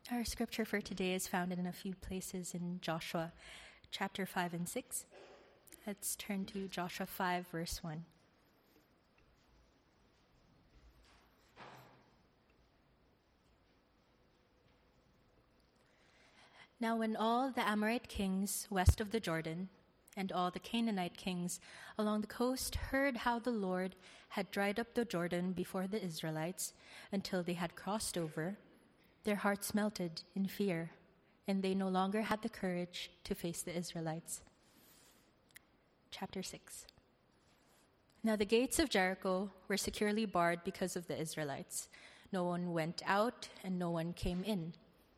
Our scripture for today is found in a few places in Joshua chapter 5 and 6. Let's turn to Joshua 5, verse 1. Now when all the Amorite kings west of the Jordan and all the Canaanite kings along the coast heard how the Lord had dried up the Jordan before the Israelites until they had crossed over, their hearts melted in fear, and they no longer had the courage to face the Israelites. Chapter 6. Now the gates of Jericho were securely barred because of the Israelites. No one went out and no one came in.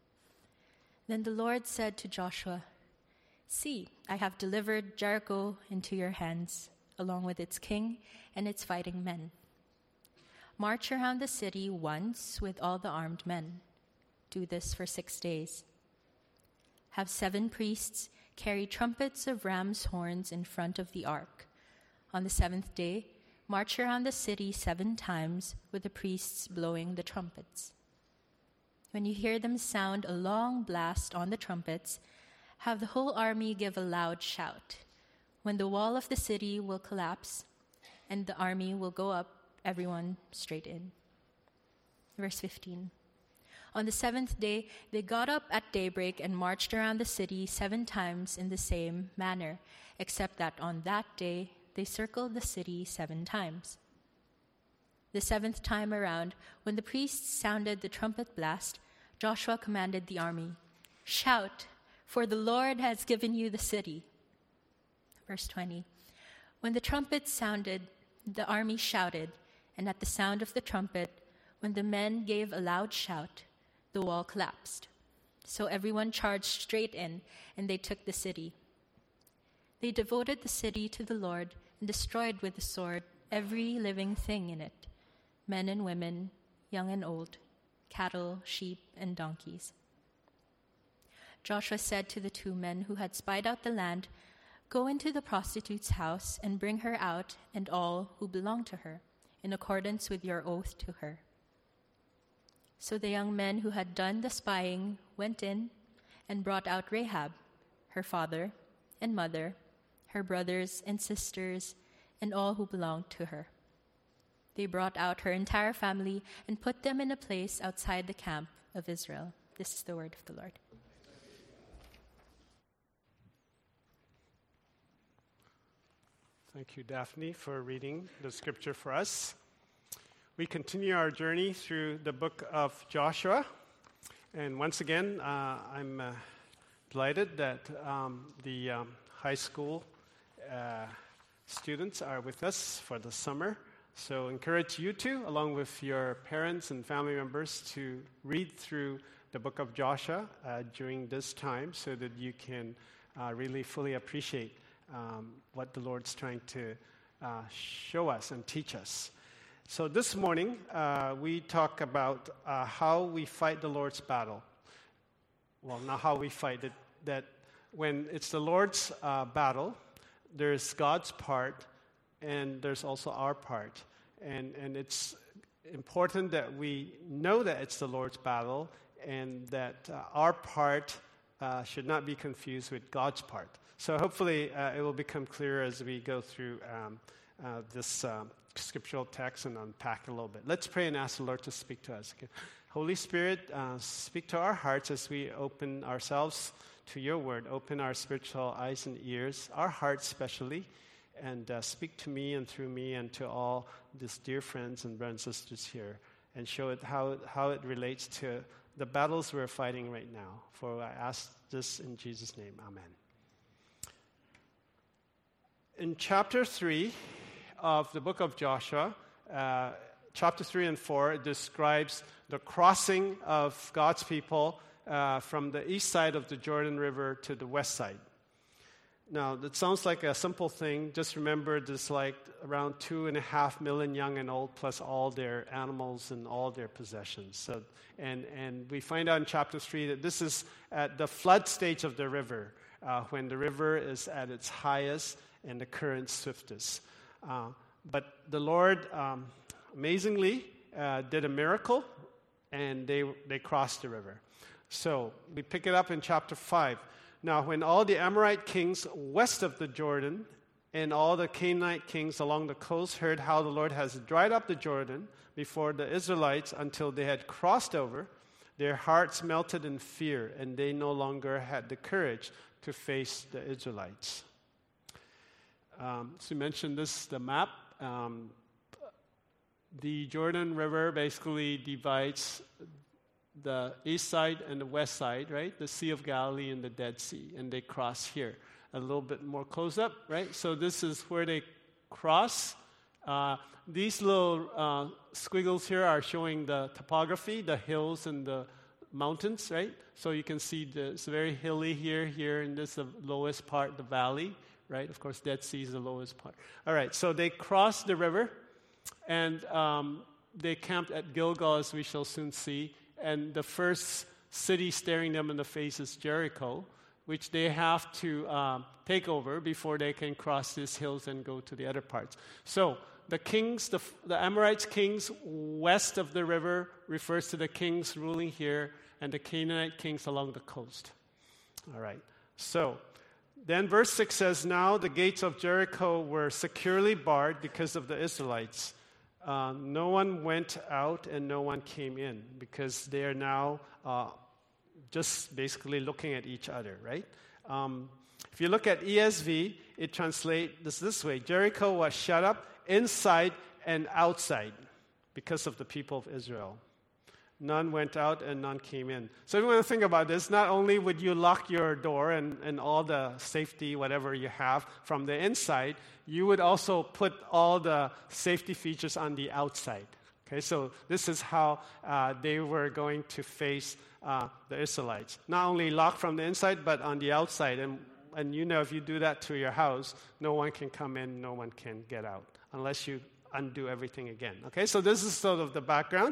Then the Lord said to Joshua, "See, I have delivered Jericho into your hands, along with its king and its fighting men. March around the city once with all the armed men. Do this for 6 days. Have 7 priests carry trumpets of ram's horns in front of the ark. On the 7th day, march around the city 7 times with the priests blowing the trumpets. When you hear them sound a long blast on the trumpets, have the whole army give a loud shout. When the wall of the city will collapse and the army will go up, everyone straight in." Verse 15. On the 7th day, they got up at daybreak and marched around the city 7 times in the same manner, except that on that day they circled the city 7 times. The 7th time around, when the priests sounded the trumpet blast, Joshua commanded the army, "Shout, for the Lord has given you the city." Verse 20. When the trumpet sounded, the army shouted, and at the sound of the trumpet, when the men gave a loud shout, the wall collapsed. So everyone charged straight in, and they took the city. They devoted the city to the Lord and destroyed with the sword every living thing in it, men and women, young and old, cattle, sheep, and donkeys. Joshua said to the 2 men who had spied out the land, "Go into the prostitute's house and bring her out and all who belong to her, in accordance with your oath to her." So the young men who had done the spying went in and brought out Rahab, her father and mother, her brothers and sisters, and all who belonged to her. They brought out her entire family and put them in a place outside the camp of Israel. This is the word of the Lord. Thank you, Daphne, for reading the scripture for us. We continue our journey through the book of Joshua. And once again, I'm delighted that the high school students are with us for the summer. So encourage you to, along with your parents and family members, to read through the book of Joshua during this time so that you can really fully appreciate what the Lord's trying to show us and teach us. So this morning, we talk about how we fight the Lord's battle. Well, not how we fight it, that when it's the Lord's battle, there's God's part, and there's also our part. And it's important that we know that it's the Lord's battle, and that our part should not be confused with God's part. So hopefully it will become clearer as we go through this scriptural text and unpack a little bit. Let's pray and ask the Lord to speak to us. Okay? Holy Spirit, speak to our hearts as we open ourselves to your word. Open our spiritual eyes and ears, our hearts especially, and speak to me and through me and to all these dear friends and brothers and sisters here, and show it how it relates to the battles we're fighting right now. For I ask this in Jesus' name, amen. In chapter 3 of the book of Joshua, chapter 3 and 4, it describes the crossing of God's people from the east side of the Jordan River to the west side. Now, that sounds like a simple thing. Just remember there's like around 2.5 million young and old, plus all their animals and all their possessions. So, and we find out in chapter 3 that this is at the flood stage of the river, when the river is at its highest and the current swiftest. But the Lord amazingly did a miracle, and they crossed the river. So we pick it up in chapter 5. Now, when all the Amorite kings west of the Jordan and all the Canaanite kings along the coast heard how the Lord has dried up the Jordan before the Israelites until they had crossed over, their hearts melted in fear, and they no longer had the courage to face the Israelites. So we mentioned this, the map. The Jordan River basically divides the east side and the west side, right? The Sea of Galilee and the Dead Sea, and they cross here. A little bit more close up, right? So this is where they cross. These little squiggles here are showing the topography, the hills and the mountains, right? So you can see it's very hilly here, and this is the lowest part, the valley, right? Of course, Dead Sea is the lowest part. All right, so they crossed the river, and they camped at Gilgal, as we shall soon see. And the first city staring them in the face is Jericho, which they have to take over before they can cross these hills and go to the other parts. So the kings, the Amorites kings west of the river refers to the kings ruling here, and the Canaanite kings along the coast. All right. So then verse 6 says, now the gates of Jericho were securely barred because of the Israelites. No one went out and no one came in because they are now just basically looking at each other, right? If you look at ESV, it translates this way. Jericho was shut up inside and outside because of the people of Israel. None went out and none came in. So if you want to think about this, not only would you lock your door and all the safety, whatever you have from the inside, you would also put all the safety features on the outside. Okay, so this is how they were going to face the Israelites. Not only locked from the inside, but on the outside. And you know, if you do that to your house, no one can come in, no one can get out, unless you undo everything again. Okay, so this is sort of the background.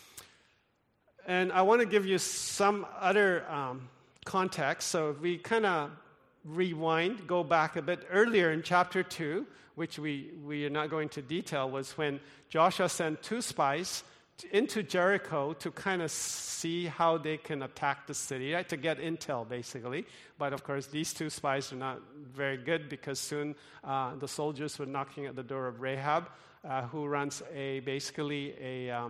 And I want to give you some other context. So if we kind of rewind, go back a bit earlier in chapter 2, which we are not going to detail, was when Joshua sent 2 spies into Jericho to kind of see how they can attack the city, right? To get intel, basically. But of course, these 2 spies are not very good because soon the soldiers were knocking at the door of Rahab, who runs basically a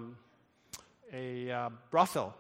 brothel.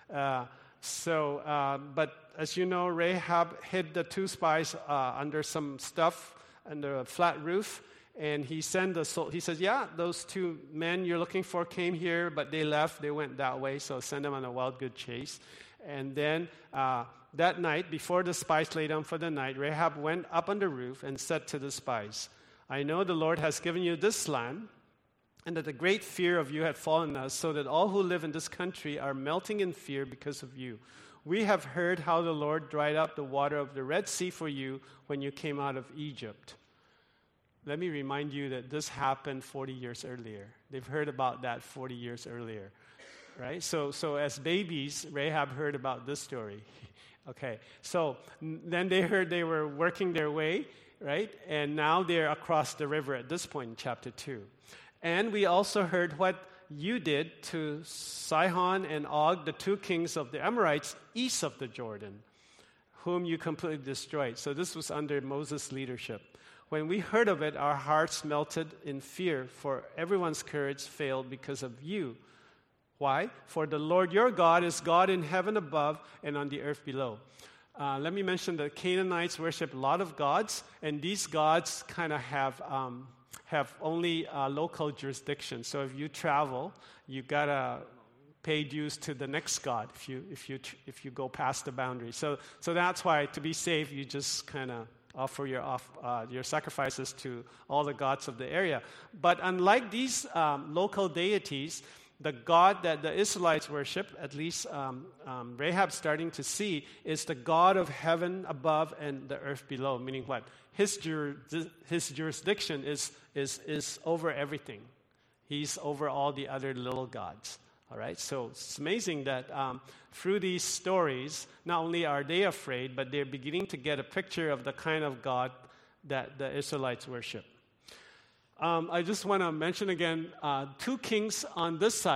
But as you know, Rahab hid the 2 spies under some stuff under a flat roof, and he says, yeah, those 2 men you're looking for came here, but they left. They went that way, so send them on a wild goose chase. And then that night, before the spies lay down for the night, Rahab went up on the roof and said to the spies, I know the Lord has given you this land, and that the great fear of you had fallen on us, so that all who live in this country are melting in fear because of you. We have heard how the Lord dried up the water of the Red Sea for you when you came out of Egypt. Let me remind you that this happened 40 years earlier. They've heard about that 40 years earlier, right? So as babies, Rahab heard about this story. Okay, so then they heard they were working their way, right? And now they're across the river at this point in chapter 2. And we also heard what you did to Sihon and Og, the 2 kings of the Amorites east of the Jordan, whom you completely destroyed. So this was under Moses' leadership. When we heard of it, our hearts melted in fear, for everyone's courage failed because of you. Why? For the Lord your God is God in heaven above and on the earth below. Let me mention that Canaanites worship a lot of gods, and these gods kind of have only local jurisdiction. So if you travel, you gotta pay dues to the next god if you go past the boundary. So that's why, to be safe, you just kind of offer your sacrifices to all the gods of the area. But unlike these local deities, the God that the Israelites worship, at least Rahab's starting to see, is the God of heaven above and the earth below. Meaning what? His jurisdiction is over everything. He's over all the other little gods. All right, so it's amazing that through these stories, not only are they afraid, but they're beginning to get a picture of the kind of God that the Israelites worship. I just want to mention again, 2 kings on this side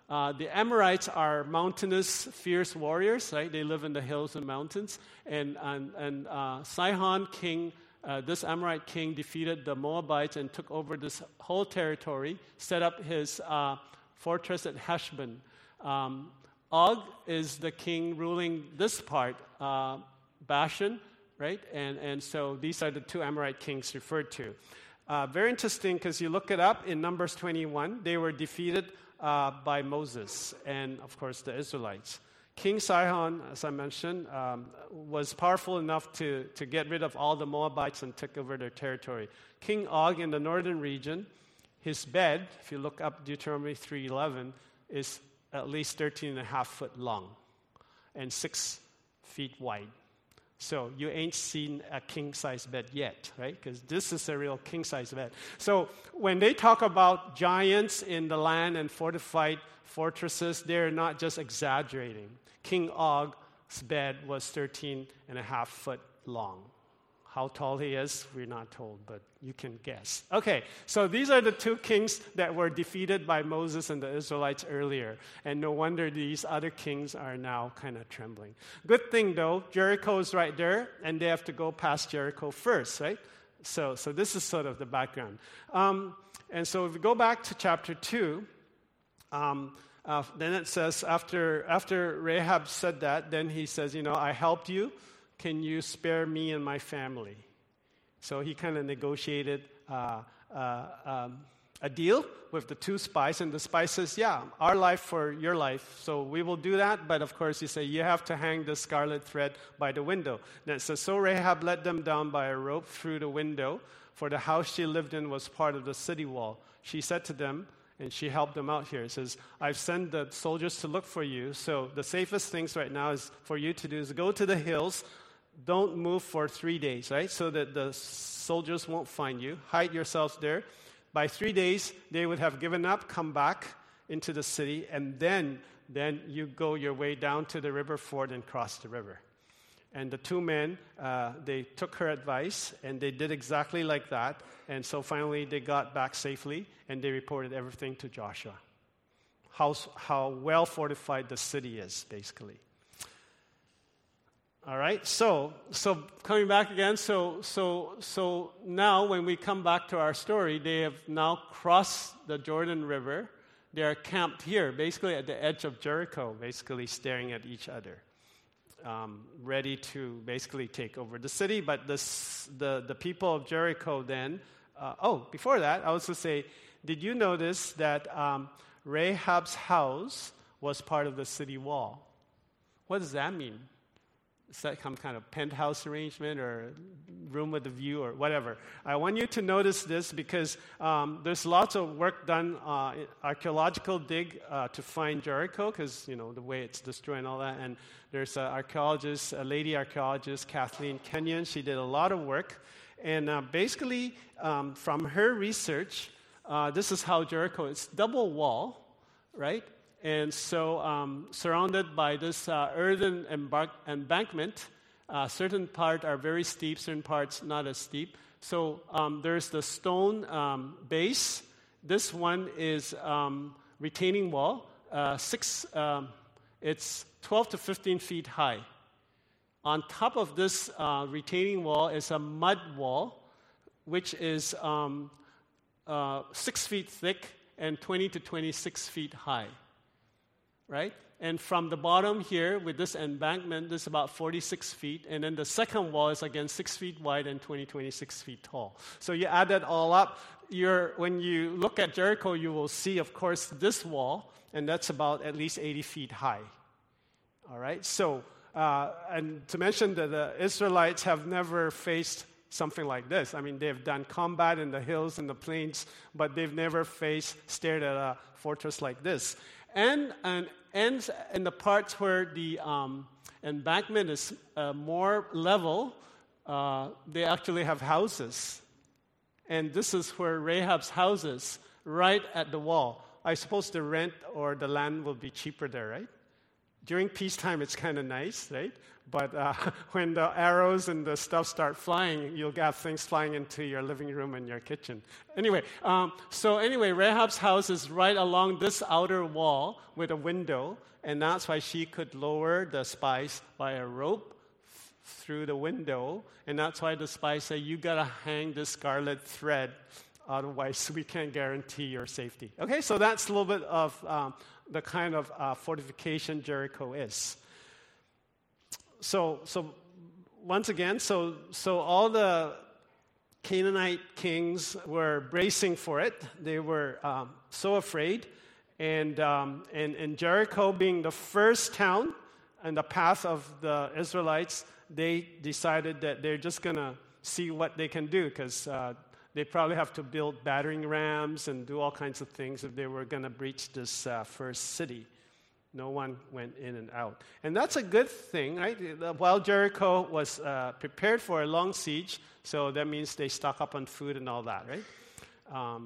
The Amorites are mountainous, fierce warriors, right? They live in the hills and mountains. And Sihon king, this Amorite king, defeated the Moabites and took over this whole territory, set up his fortress at Heshbon. Og is the king ruling this part, Bashan, right? And so these are the two Amorite kings referred to. Very interesting because you look it up in Numbers 21, they were defeated by Moses and, of course, the Israelites. King Sihon, as I mentioned, was powerful enough to get rid of all the Moabites and take over their territory. King Og in the northern region, his bed, if you look up Deuteronomy 3:11, is at least 13.5 foot long and 6 feet wide. So you ain't seen a king-size bed yet, right? Because this is a real king-size bed. So when they talk about giants in the land and fortified fortresses, they're not just exaggerating. King Og's bed was 13.5 foot long. How tall he is, we're not told, but you can guess. Okay, so these are the two kings that were defeated by Moses and the Israelites earlier. And no wonder these other kings are now kind of trembling. Good thing, though, Jericho is right there, and they have to go past Jericho first, right? So this is sort of the background. And so if we go back to chapter 2, then it says, after Rahab said that, then he says, I helped you. Can you spare me and my family? So he kind of negotiated a deal with the two spies, and the spy says, yeah, our life for your life, so we will do that, but of course he said, you have to hang the scarlet thread by the window. Then it says, so Rahab let them down by a rope through the window, for the house she lived in was part of the city wall. She said to them, and she helped them out here. It says, I've sent the soldiers to look for you, so the safest things right now is for you to do is go to the hills. Don't move for 3 days, right? So that the soldiers won't find you. Hide yourselves there. By 3 days, they would have given up, come back into the city, and then you go your way down to the river ford and cross the river. And the two men, they took her advice, and they did exactly like that. And so finally, they got back safely, and they reported everything to Joshua. How well fortified the city is, basically. All right, so coming back again, so now when we come back to our story, they have now crossed the Jordan River. They are camped here, basically at the edge of Jericho, basically staring at each other, ready to basically take over the city. But the people of Jericho then, before that, I was to say, did you notice that Rahab's house was part of the city wall? What does that mean? Is that some kind of penthouse arrangement or room with a view or whatever? I want you to notice this because there's lots of work done, archaeological dig to find Jericho because, the way it's destroyed and all that. And there's a lady archaeologist, Kathleen Kenyon. She did a lot of work. And basically, from her research, this is how Jericho, it's double wall, right? And so surrounded by this earthen embankment, certain parts are very steep, certain parts not as steep. So there's the stone base. This one is retaining wall. It's 12 to 15 feet high. On top of this retaining wall is a mud wall, which is 6 feet thick and 20 to 26 feet high. Right? And from the bottom here, with this embankment, this is about 46 feet. And then the second wall is, again, 6 feet wide and 26 feet tall. So you add that all up, when you look at Jericho, you will see, of course, this wall, and that's about at least 80 feet high. All right? So, and to mention that the Israelites have never faced something like this. I mean, they've done combat in the hills and the plains, but they've never stared at a fortress like this. And in the parts where the embankment is more level, they actually have houses. And this is where Rahab's house is, right at the wall. I suppose the rent or the land will be cheaper there, right? during peacetime, it's kind of nice, right? But when the arrows and the stuff start flying, you'll have things flying into your living room and your kitchen. Anyway, Rahab's house is right along this outer wall with a window, and that's why she could lower the spies by a rope through the window, and that's why the spies say, you got to hang this scarlet thread, otherwise we can't guarantee your safety. Okay, so that's a little bit of the kind of fortification Jericho is. So once again, so all the Canaanite kings were bracing for it. They were so afraid, and Jericho being the first town in the path of the Israelites, they decided that they're just going to see what they can do, because they probably have to build battering rams and do all kinds of things if they were going to breach this first city. No one went in and out. And that's a good thing, right? While Jericho was prepared for a long siege, so that means they stock up on food and all that, right?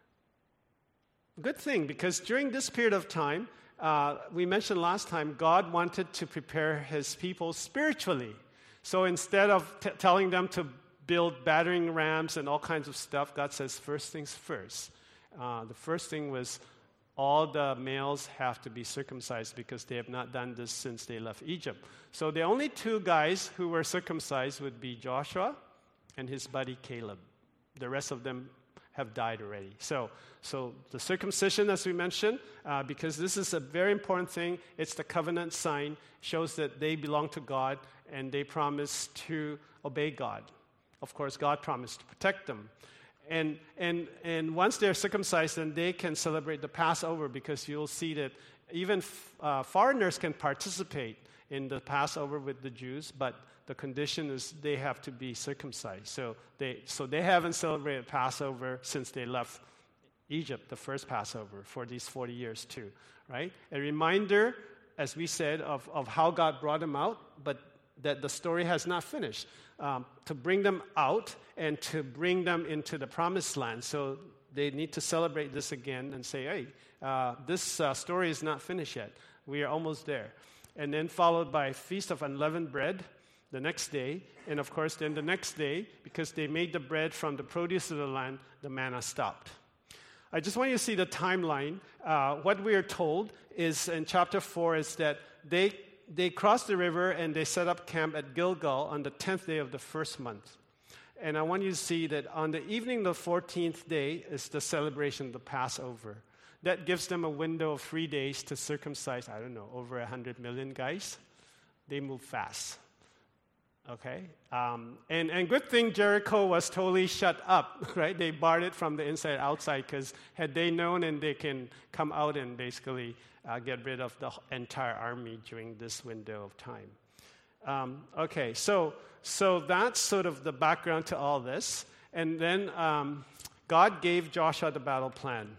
Good thing, because during this period of time, we mentioned last time, God wanted to prepare his people spiritually. So instead of telling them to build battering rams and all kinds of stuff, God says, first things first. The first thing was all the males have to be circumcised because they have not done this since they left Egypt. So the only two guys who were circumcised would be Joshua and his buddy Caleb. The rest of them have died already. So the circumcision, as we mentioned, because this is a very important thing, it's the covenant sign, shows that they belong to God and they promise to obey God. Of course, God promised to protect them. And once they're circumcised, then they can celebrate the Passover, because you'll see that even foreigners can participate in the Passover with the Jews, but the condition is they have to be circumcised. So they haven't celebrated Passover since they left Egypt, the first Passover, for these 40 years too, right? A reminder, as we said, of how God brought them out, but that the story has not finished. To bring them out and to bring them into the promised land. So they need to celebrate this again and say, hey, this story is not finished yet. We are almost there. And then followed by Feast of Unleavened Bread the next day. And of course, then the next day, because they made the bread from the produce of the land, the manna stopped. I just want you to see the timeline. What we are told is in chapter 4 is that they crossed the river and they set up camp at Gilgal on the 10th day of the first month. And I want you to see that on the evening of the 14th day is the celebration of the Passover. That gives them a window of 3 days to circumcise, over 100 million guys. They move fast. Okay? And good thing Jericho was totally shut up, right? They barred it from the inside outside, because had they known, and they can come out and basically get rid of the entire army during this window of time. Okay, so that's sort of the background to all this. And then God gave Joshua the battle plan,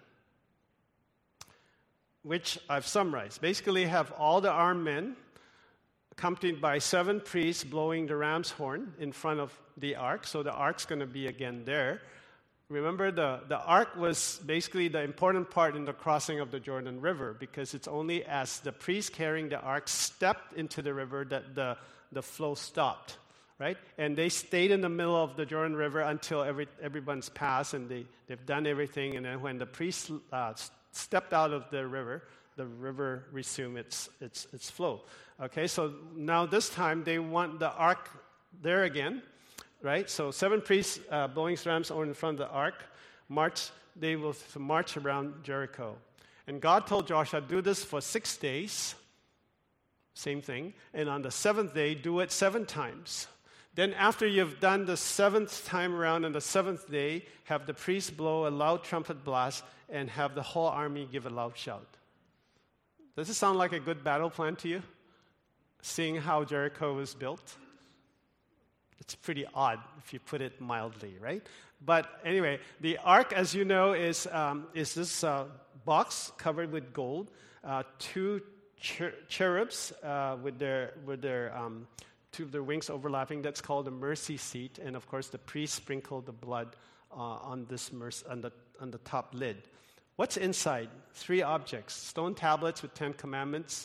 which I've summarized. Basically, have all the armed men accompanied by 7 priests blowing the ram's horn in front of the ark. So the ark's going to be again there. Remember, the ark was basically the important part in the crossing of the Jordan River, because it's only as the priest carrying the ark stepped into the river that the flow stopped, right? And they stayed in the middle of the Jordan River until everyone's passed and they've done everything. And then when the priest stepped out of the river resumed its flow. Okay, so now this time they want the ark there again. Right? So 7 priests blowing ram's horn in front of the ark. They will march around Jericho. And God told Joshua, do this for 6 days. Same thing. And on the 7th day, do it 7 times. Then after you've done the 7th time around on the 7th day, have the priests blow a loud trumpet blast and have the whole army give a loud shout. Does it sound like a good battle plan to you? Seeing how Jericho was built? It's pretty odd if you put it mildly, right? But anyway, the ark, as you know, is this box covered with gold. 2 cherubs with their 2 of their wings overlapping. That's called the mercy seat. And of course, the priest sprinkled the blood on this on the top lid. What's inside? 3 objects: stone tablets with 10 commandments,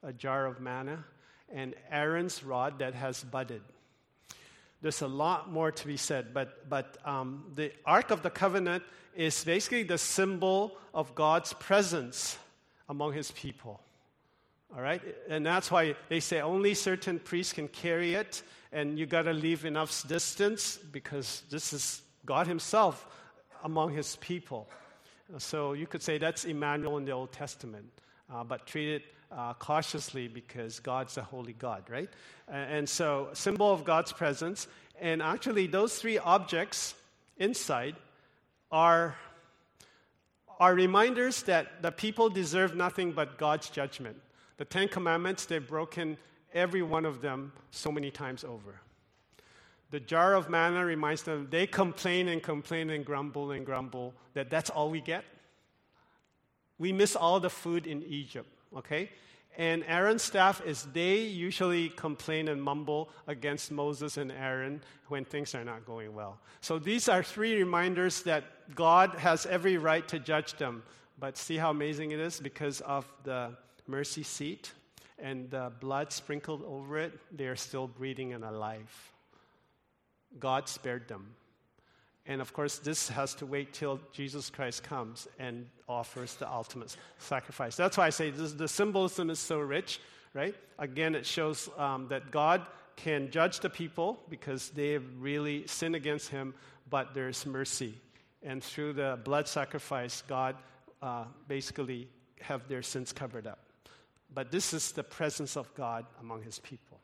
a jar of manna, and Aaron's rod that has budded. There's a lot more to be said, but the Ark of the Covenant is basically the symbol of God's presence among his people. All right? And that's why they say only certain priests can carry it, and you got to leave enough distance because this is God himself among his people. So you could say that's Emmanuel in the Old Testament, but treat it cautiously because God's a holy God, right? And so, symbol of God's presence. And actually, those three objects inside are reminders that the people deserve nothing but God's judgment. The Ten Commandments, they've broken every one of them so many times over. The jar of manna reminds them they complain and complain and grumble that that's all we get. We miss all the food in Egypt, okay? And Aaron's staff is they usually complain and mumble against Moses and Aaron when things are not going well. So these are three reminders that God has every right to judge them. But see how amazing it is? Because of the mercy seat and the blood sprinkled over it, they are still breathing and alive. God spared them. And of course, this has to wait till Jesus Christ comes and offers the ultimate sacrifice. That's why I say the symbolism is so rich, right? Again, it shows that God can judge the people because they have really sinned against him, but there's mercy. And through the blood sacrifice, God basically have their sins covered up. But this is the presence of God among his people.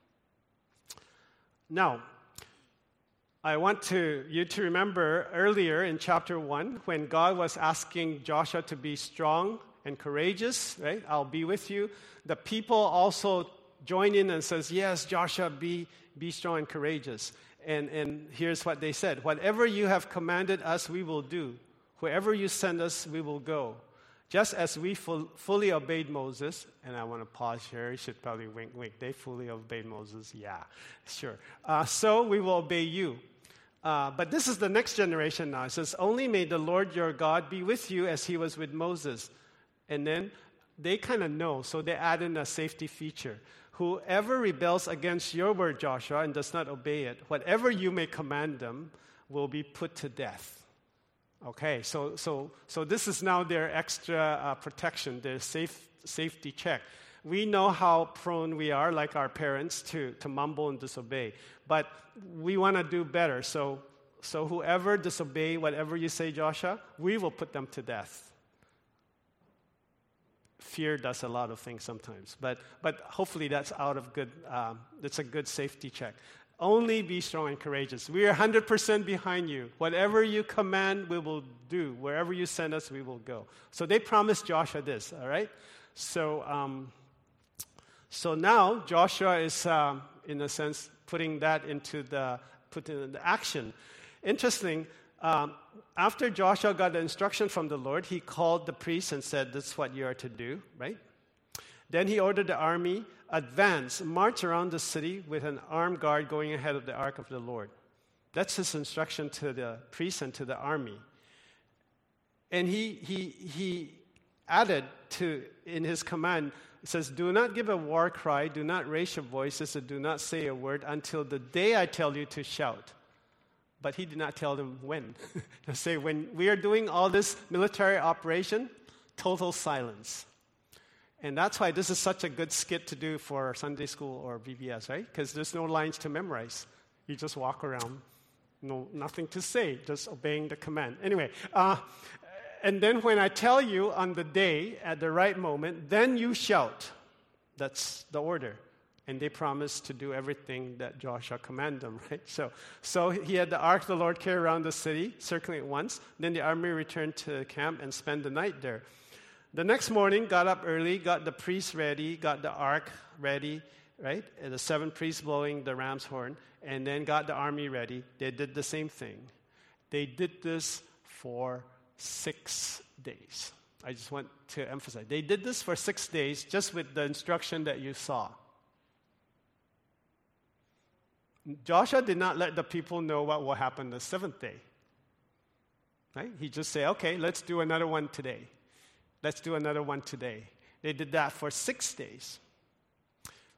Now, I want you to remember earlier in chapter 1 when God was asking Joshua to be strong and courageous, right? I'll be with you. The people also join in and says, yes, Joshua, be strong and courageous. And here's what they said. Whatever you have commanded us, we will do. Wherever you send us, we will go. Just as we fully obeyed Moses, and I want to pause here, you should probably wink. They fully obeyed Moses, yeah, sure. So we will obey you. But this is the next generation now. It says, only may the Lord your God be with you as he was with Moses. And then they kind of know, so they add in a safety feature. Whoever rebels against your word, Joshua, and does not obey it, whatever you may command them, will be put to death. Okay, so this is now their extra protection, their safety check. We know how prone we are, like our parents, to mumble and disobey. But we want to do better. So whoever disobey whatever you say, Joshua, we will put them to death. Fear does a lot of things sometimes. But hopefully that's that's a good safety check. Only be strong and courageous. We are 100% behind you. Whatever you command, we will do. Wherever you send us, we will go. So they promised Joshua this, all right? So now Joshua is, in a sense, putting that into action. Interesting, after Joshua got the instruction from the Lord, he called the priests and said, this is what you are to do, right? Then he ordered the army, advance, march around the city with an armed guard going ahead of the ark of the Lord. That's his instruction to the priests and to the army. And he added in his command, it says, do not give a war cry, do not raise your voices, and do not say a word until the day I tell you to shout. But he did not tell them when. He'll say, when we are doing all this military operation, total silence. And that's why this is such a good skit to do for Sunday school or VBS, right? Because there's no lines to memorize. You just walk around, nothing to say, just obeying the command. Anyway, and then when I tell you on the day, at the right moment, then you shout. That's the order. And they promised to do everything that Joshua commanded them, right? So he had the ark of the Lord carry around the city, circling it once. Then the army returned to camp and spent the night there. The next morning, got up early, got the priests ready, got the ark ready, right? And the 7 priests blowing the ram's horn, and then got the army ready. They did the same thing. They did this for 6 days. I just want to emphasize. They did this for 6 days just with the instruction that you saw. Joshua did not let the people know what will happen the 7th day. Right? He just said, okay, let's do another one today. Let's do another one today. They did that for 6 days.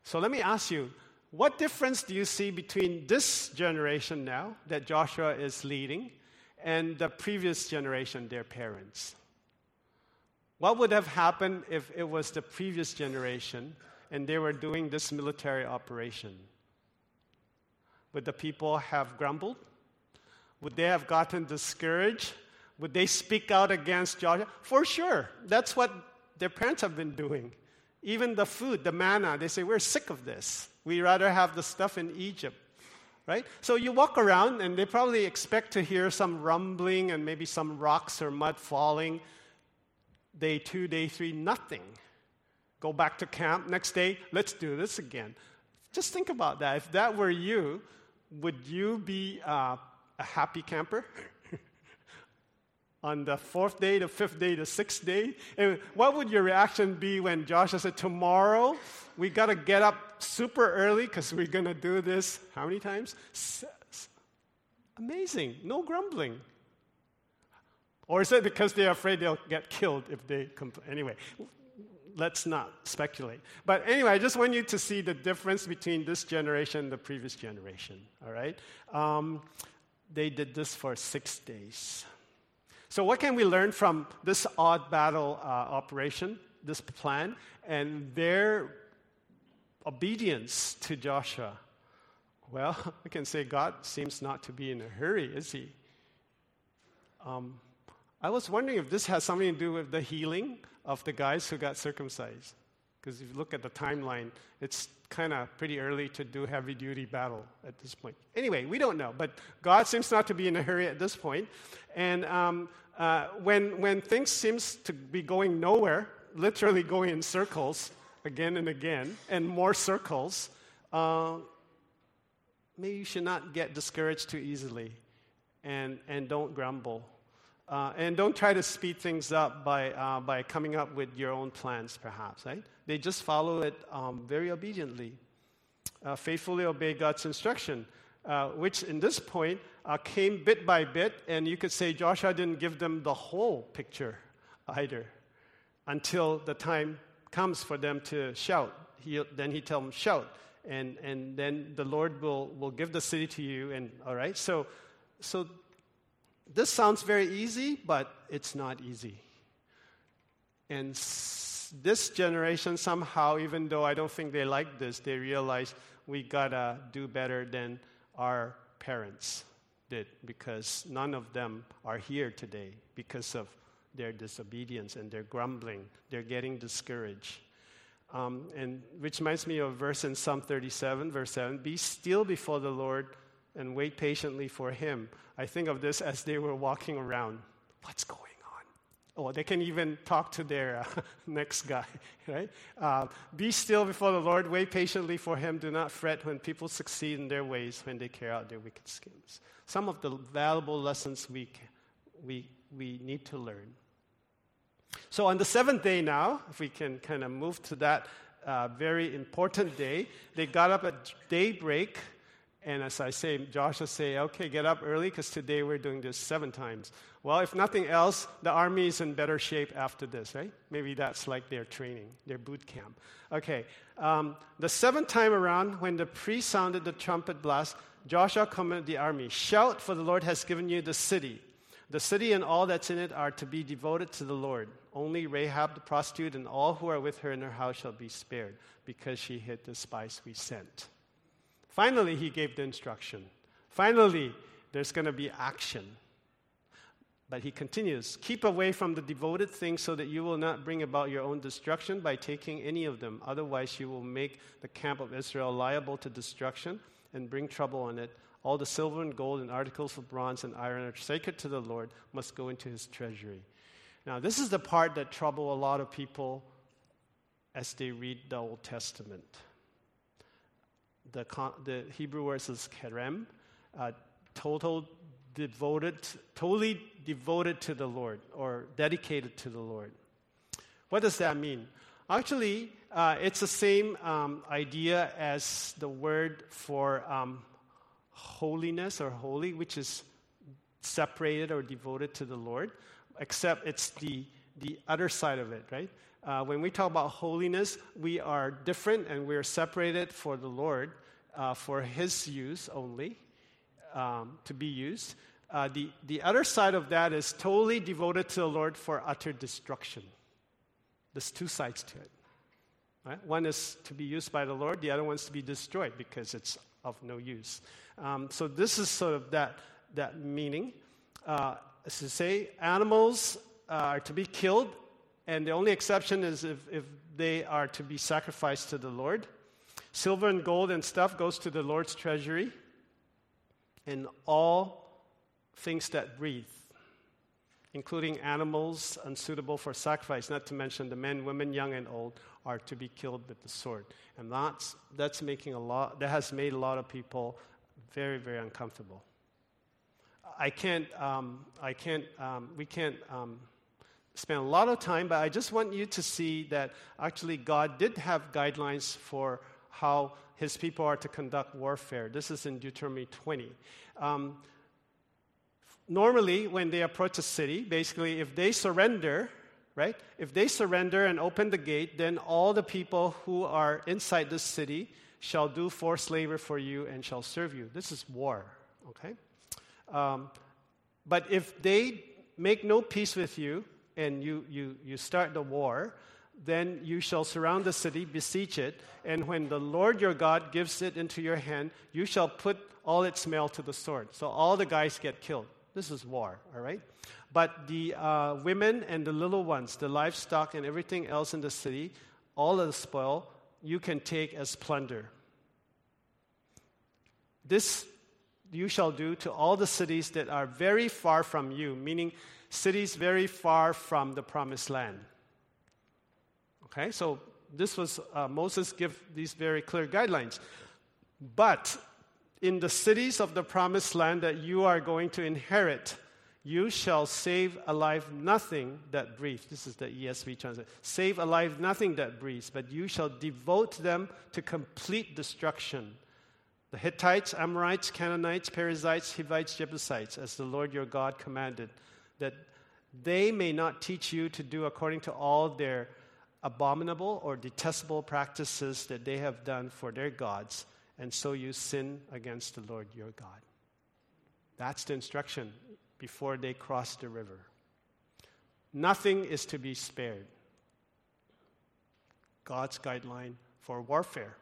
So let me ask you, what difference do you see between this generation now that Joshua is leading and the previous generation, their parents? What would have happened if it was the previous generation and they were doing this military operation? Would the people have grumbled? Would they have gotten discouraged? Would they speak out against Joshua? For sure. That's what their parents have been doing. Even the food, the manna, they say, we're sick of this. We'd rather have the stuff in Egypt. Right? So you walk around and they probably expect to hear some rumbling and maybe some rocks or mud falling. Day 2, day 3, nothing. Go back to camp. Next day, let's do this again. Just think about that. If that were you, would you be a happy camper? On the 4th day, the 5th day, the 6th day? And what would your reaction be when Joshua said, tomorrow we got to get up super early because we're going to do this how many times? Amazing. No grumbling. Or is it because they're afraid they'll get killed if they complain? Anyway, let's not speculate. But anyway, I just want you to see the difference between this generation and the previous generation, all right? They did this for 6 days. So what can we learn from this odd battle operation, this plan, and their obedience to Joshua? Well, we can say God seems not to be in a hurry, is he? I was wondering if this has something to do with the healing of the guys who got circumcised. Because if you look at the timeline, it's kind of pretty early to do heavy-duty battle at this point. Anyway, we don't know, but God seems not to be in a hurry at this point. And when things seems to be going nowhere, literally going in circles again and again, and more circles, maybe you should not get discouraged too easily, and don't grumble. And don't try to speed things up by coming up with your own plans, perhaps, right? They just follow it very obediently. Faithfully obey God's instruction, which in this point came bit by bit, and you could say Joshua didn't give them the whole picture either until the time comes for them to shout. Then he tells them, shout, and then the Lord will give the city to you, and all right? So this sounds very easy, but it's not easy. And this generation somehow, even though I don't think they like this, they realize we gotta do better than our parents did, because none of them are here today because of their disobedience and their grumbling. They're getting discouraged. And which reminds me of a verse in Psalm 37, verse 7, be still before the Lord and wait patiently for him. I think of this as they were walking around. What's going on? Oh, they can even talk to their next guy, right? Be still before the Lord, wait patiently for him. Do not fret when people succeed in their ways, when they carry out their wicked schemes. Some of the valuable lessons we need to learn. So on the 7th day now, if we can kind of move to that very important day, they got up at daybreak. And as I say, Joshua say, okay, get up early because today we're doing this 7 times. Well, if nothing else, the army is in better shape after this, right? Maybe that's like their training, their boot camp. Okay, the 7th time around, when the priest sounded the trumpet blast, Joshua commanded the army, shout, for the Lord has given you the city. The city and all that's in it are to be devoted to the Lord. Only Rahab the prostitute and all who are with her in her house shall be spared, because she hid the spies we sent. Finally, he gave the instruction. Finally, there's going to be action. But he continues, keep away from the devoted things so that you will not bring about your own destruction by taking any of them. Otherwise, you will make the camp of Israel liable to destruction and bring trouble on it. All the silver and gold and articles of bronze and iron are sacred to the Lord must go into his treasury. Now, this is the part that troubles a lot of people as they read the Old Testament. The Hebrew word is kerem, totally devoted to the Lord, or dedicated to the Lord. What does that mean? Actually, it's the same idea as the word for holiness or holy, which is separated or devoted to the Lord, except it's the other side of it, right? When we talk about holiness, we are different and we are separated for the Lord, for His use only, to be used. The other side of that is totally devoted to the Lord for utter destruction. There's two sides to it. Right? One is to be used by the Lord. The other one is to be destroyed because it's of no use. So this is sort of that meaning. As to say, animals are to be killed, and the only exception is if they are to be sacrificed to the Lord. Silver and gold and stuff goes to the Lord's treasury, and all things that breathe, including animals unsuitable for sacrifice, not to mention the men, women, young and old, are to be killed with the sword. And that has made a lot of people very, very uncomfortable. We can't spend a lot of time, but I just want you to see that actually God did have guidelines for how His people are to conduct warfare. This is in Deuteronomy 20. Normally, when they approach a city, basically, if they surrender, right? If they surrender and open the gate, then all the people who are inside this city shall do forced labor for you and shall serve you. This is war, okay? But if they make no peace with you and you start the war, then you shall surround the city, besiege it, and when the Lord your God gives it into your hand, you shall put all its male to the sword. So all the guys get killed. This is war, all right? But the women and the little ones, the livestock and everything else in the city, all of the spoil, you can take as plunder. This you shall do to all the cities that are very far from you, meaning cities very far from the promised land. Okay, so this was, Moses give these very clear guidelines. But in the cities of the promised land that you are going to inherit, you shall save alive nothing that breathes. This is the ESV translation. Save alive nothing that breathes, but you shall devote them to complete destruction. The Hittites, Amorites, Canaanites, Perizzites, Hivites, Jebusites, as the Lord your God commanded, that they may not teach you to do according to all their abominable or detestable practices that they have done for their gods, and so you sin against the Lord your God. That's the instruction before they cross the river. Nothing is to be spared. God's guideline for warfare.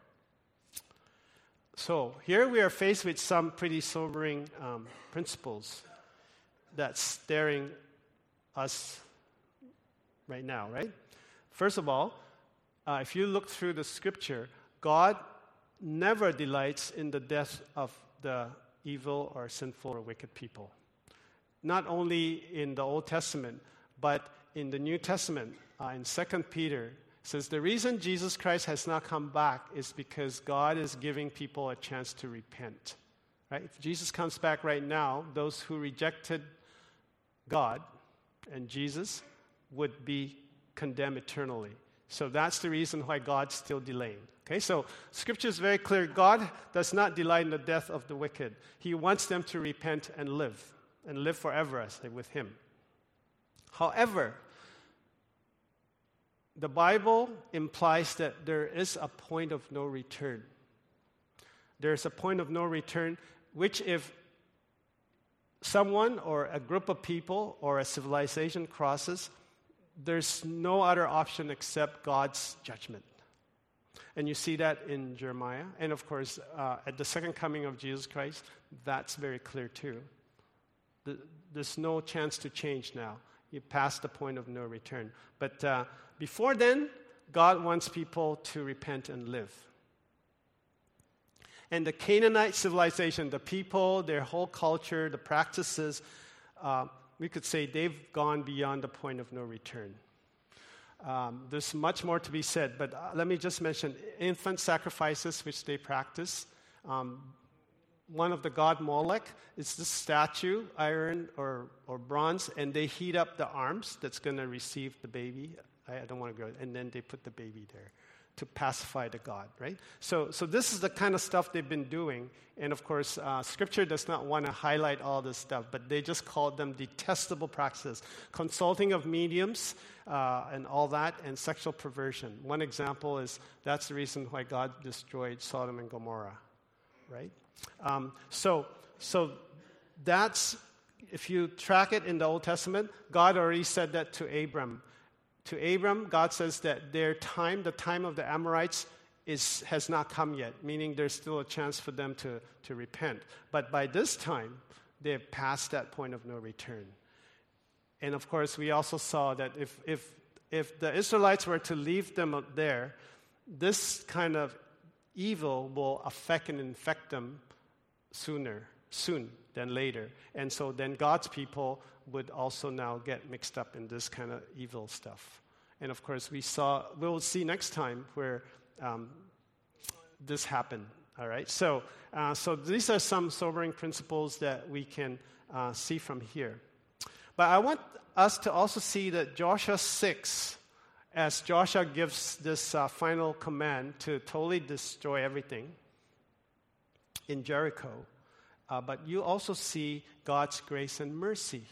So here we are faced with some pretty sobering principles that's staring us right now, right? First of all, if you look through the scripture, God never delights in the death of the evil or sinful or wicked people. Not only in the Old Testament, but in the New Testament, in 2 Peter, says the reason Jesus Christ has not come back is because God is giving people a chance to repent. Right? If Jesus comes back right now, those who rejected God and Jesus would be condemned eternally. So that's the reason why God's still delaying. Okay, so Scripture is very clear. God does not delight in the death of the wicked. He wants them to repent and live forever, I say, with Him. However, the Bible implies that there is a point of no return. There is a point of no return, which if someone or a group of people or a civilization crosses, there's no other option except God's judgment. And you see that in Jeremiah. And of course, at the second coming of Jesus Christ, that's very clear too. There's no chance to change now. You passed the point of no return. But before then, God wants people to repent and live. And the Canaanite civilization, the people, their whole culture, the practices, we could say they've gone beyond the point of no return. There's much more to be said, but let me just mention infant sacrifices, which they practice. One of the god Molech is this statue, iron or bronze, and they heat up the arms that's going to receive the baby. I don't want to go, and then they put the baby there. to pacify the God, right? So this is the kind of stuff they've been doing. And of course, Scripture does not want to highlight all this stuff, but they just called them detestable practices. Consulting of mediums and all that, and sexual perversion. One example is that's the reason why God destroyed Sodom and Gomorrah, right? So that's, if you track it in the Old Testament, God already said that to Abram. To Abram, God says that their time, the time of the Amorites, has not come yet, meaning there's still a chance for them to repent. But by this time, they've passed that point of no return. And of course, we also saw that if the Israelites were to leave them up there, this kind of evil will affect and infect them soon than later. And so then God's people would also now get mixed up in this kind of evil stuff. And of course, we'll see next time where this happened. All right. So these are some sobering principles that we can see from here. But I want us to also see that Joshua 6, as Joshua gives this final command to totally destroy everything in Jericho, but you also see God's grace and mercy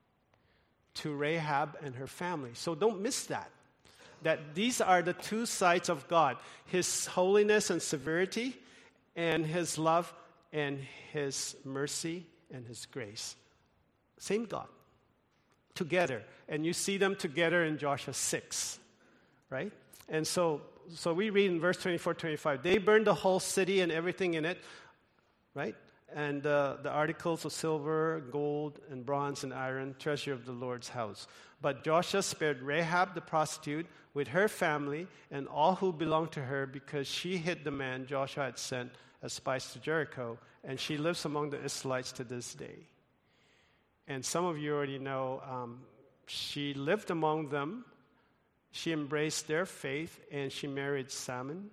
to Rahab and her family. So don't miss that. That these are the two sides of God, His holiness and severity, and His love and His mercy and His grace. Same God, together. And you see them together in Joshua 6, right? And so we read in verse 24, 25, they burned the whole city and everything in it, right? And the articles of silver, gold, and bronze, and iron, treasure of the Lord's house. But Joshua spared Rahab the prostitute with her family and all who belonged to her, because she hid the man Joshua had sent as spies to Jericho, and she lives among the Israelites to this day. And some of you already know she lived among them, she embraced their faith, and she married Salmon,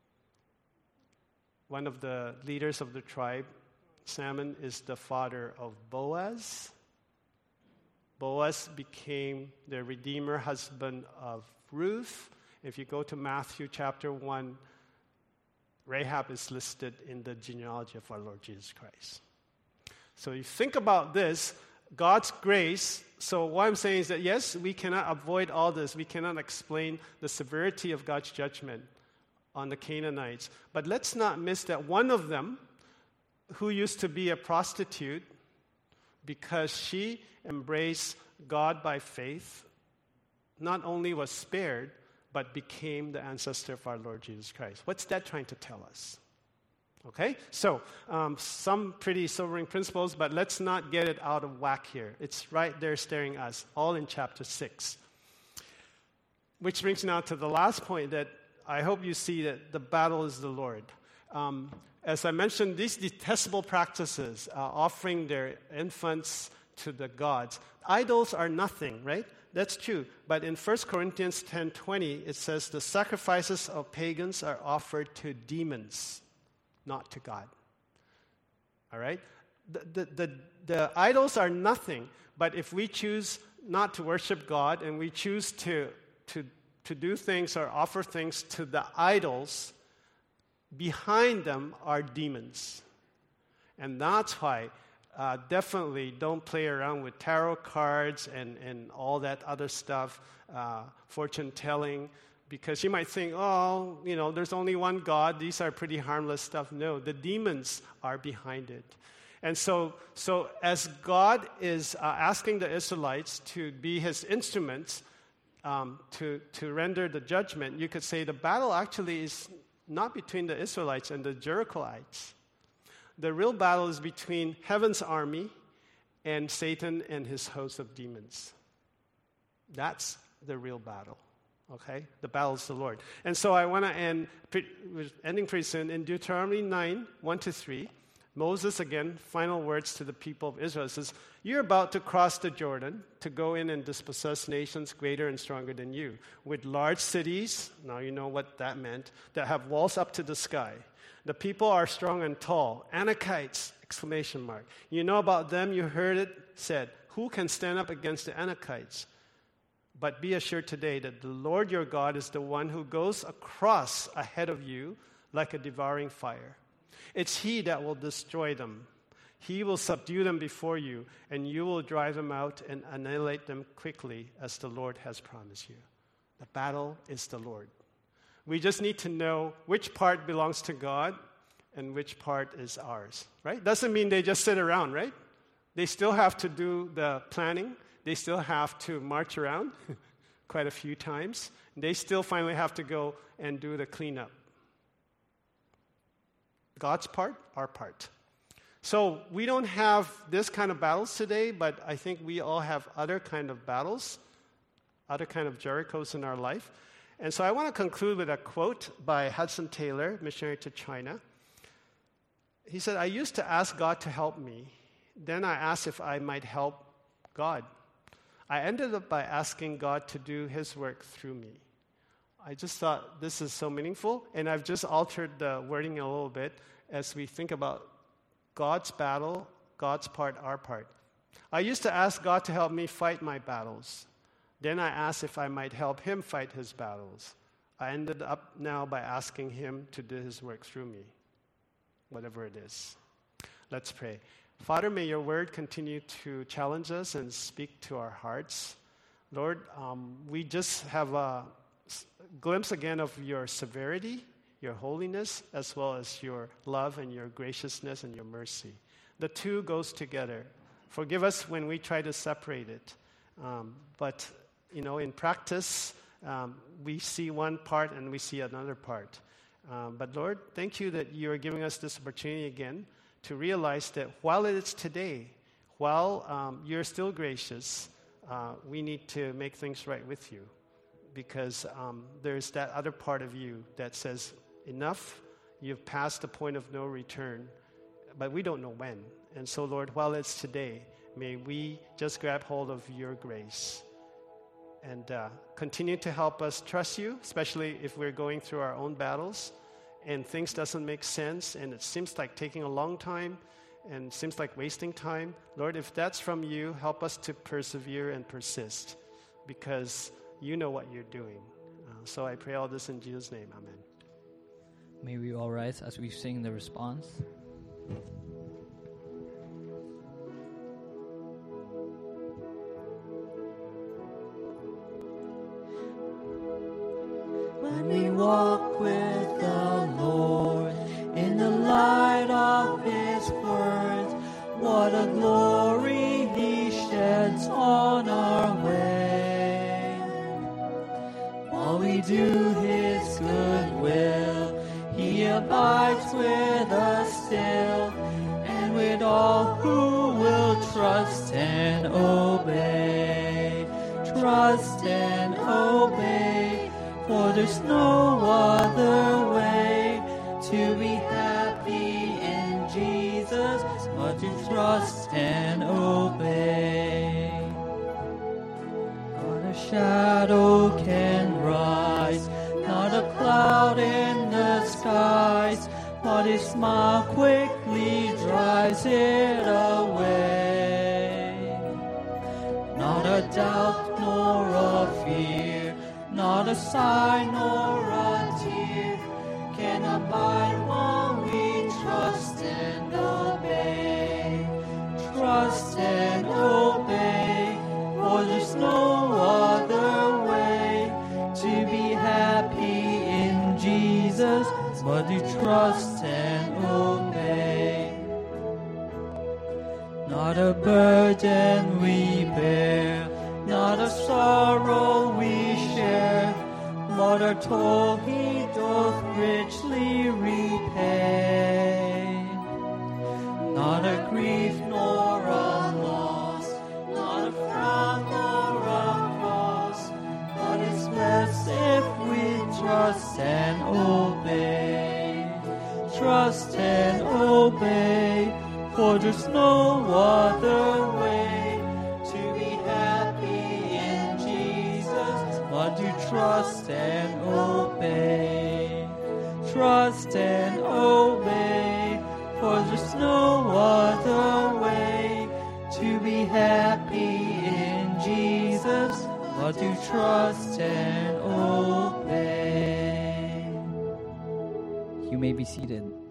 one of the leaders of the tribe. Salmon is the father of Boaz. Boaz became the redeemer husband of Ruth. If you go to Matthew chapter 1, Rahab is listed in the genealogy of our Lord Jesus Christ. So you think about this, God's grace. So what I'm saying is that yes, we cannot avoid all this. We cannot explain the severity of God's judgment on the Canaanites. But let's not miss that one of them, who used to be a prostitute, because she embraced God by faith, not only was spared, but became the ancestor of our Lord Jesus Christ. What's that trying to tell us? Okay, so some pretty sobering principles, but let's not get it out of whack here. It's right there staring at us, all in chapter 6. Which brings now to the last point, that I hope you see that the battle is the Lord. As I mentioned, these detestable practices, offering their infants to the gods, idols are nothing, right? That's true. But in 1 Corinthians 10:20, it says the sacrifices of pagans are offered to demons, not to God. All right? The idols are nothing, but if we choose not to worship God and we choose to do things or offer things to the idols, behind them are demons. And that's why definitely don't play around with tarot cards and all that other stuff, fortune telling, because you might think, there's only one God, these are pretty harmless stuff. No, the demons are behind it. And so as God is asking the Israelites to be His instruments to render the judgment, you could say the battle actually is not between the Israelites and the Jerichoites. The real battle is between heaven's army and Satan and his host of demons. That's the real battle. Okay? The battle is the Lord. And so I want to end, ending pretty soon, in Deuteronomy 9, 1-3. Moses, again, final words to the people of Israel, says, you're about to cross the Jordan to go in and dispossess nations greater and stronger than you, with large cities, now you know what that meant, that have walls up to the sky. The people are strong and tall. Anakites, exclamation mark. You know about them, you heard it said, who can stand up against the Anakites? But be assured today that the Lord your God is the one who goes across ahead of you like a devouring fire. It's He that will destroy them. He will subdue them before you, and you will drive them out and annihilate them quickly, as the Lord has promised you. The battle is the Lord. We just need to know which part belongs to God and which part is ours, right? Doesn't mean they just sit around, right? They still have to do the planning. They still have to march around quite a few times. They still finally have to go and do the cleanup. God's part, our part. So we don't have this kind of battles today, but I think we all have other kind of battles, other kind of Jerichos in our life. And so I want to conclude with a quote by Hudson Taylor, missionary to China. He said, "I used to ask God to help me. Then I asked if I might help God. I ended up by asking God to do His work through me." I just thought this is so meaningful, and I've just altered the wording a little bit as we think about God's battle, God's part, our part. I used to ask God to help me fight my battles. Then I asked if I might help Him fight His battles. I ended up now by asking Him to do His work through me, whatever it is. Let's pray. Father, may your word continue to challenge us and speak to our hearts. Lord, we just have a glimpse again of your severity, your holiness, as well as your love and your graciousness and your mercy. The two goes together. Forgive us when we try to separate it. But in practice, we see one part and we see another part. But Lord, thank you that you are giving us this opportunity again to realize that while it is today, while you're still gracious, we need to make things right with you. Because there's that other part of you that says, enough, you've passed the point of no return, but we don't know when. And so, Lord, while it's today, may we just grab hold of your grace and continue to help us trust you, especially if we're going through our own battles and things doesn't make sense and it seems like taking a long time and seems like wasting time. Lord, if that's from you, help us to persevere and persist because you know what you're doing. So I pray all this in Jesus' name. Amen. May we all rise as we sing the response. When we walk with the Lord in the light of His words, what a glory He sheds on our way. While we do His good will, He abides with us still, and with all who will trust and obey. Trust and obey, for there's no other way to be happy in Jesus but to trust and obey. Not a shadow can rise, not a cloud in the skies, but His smile quickly drives it away. Not a doubt nor a fear, not a sigh nor a tear can abide while we trust and obey. Trust and obey, for there's no other way to be happy in Jesus but to trust and obey. Not a burden we bear, not a sorrow we share, but our toil He doth richly repay. Not a grief nor a loss, not a frown nor a cross, but it's blessed if we trust and obey. Trust and obey, for there's no other way to be happy in Jesus but to trust and obey. Trust and obey, for there's no other way to be happy in Jesus but to trust and obey. You may be seated.